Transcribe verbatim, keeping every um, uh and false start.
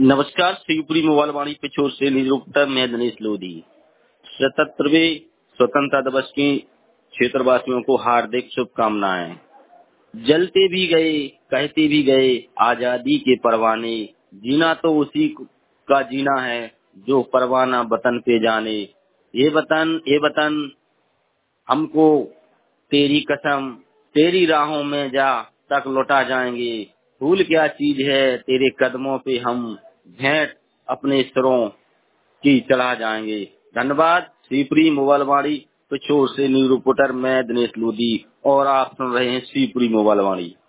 नमस्कार, शिवपुरी मोबाइल वाणी पिछोर से निरुक्त मैं दिनेश लोधी। सतहत्तरवें स्वतंत्रता दिवस की क्षेत्रवासियों को हार्दिक शुभकामनाएं। जलते भी गए, कहते भी गए, आजादी के परवाने, जीना तो उसी का जीना है जो परवाना वतन पे जाने। ये वतन ये वतन हमको तेरी कसम, तेरी राहों में जा तक लौटा जाएंगे। भूल क्या चीज है तेरे कदमों पे हम भेंट अपने सिरों की चढ़ा जाएंगे। धन्यवाद। शिवपुरी मोबाइल वाणी पिछोर से न्यू रिपोर्टर मैं दिनेश लोधी और आप सुन रहे हैं शिवपुरी मोबाइल वाणी।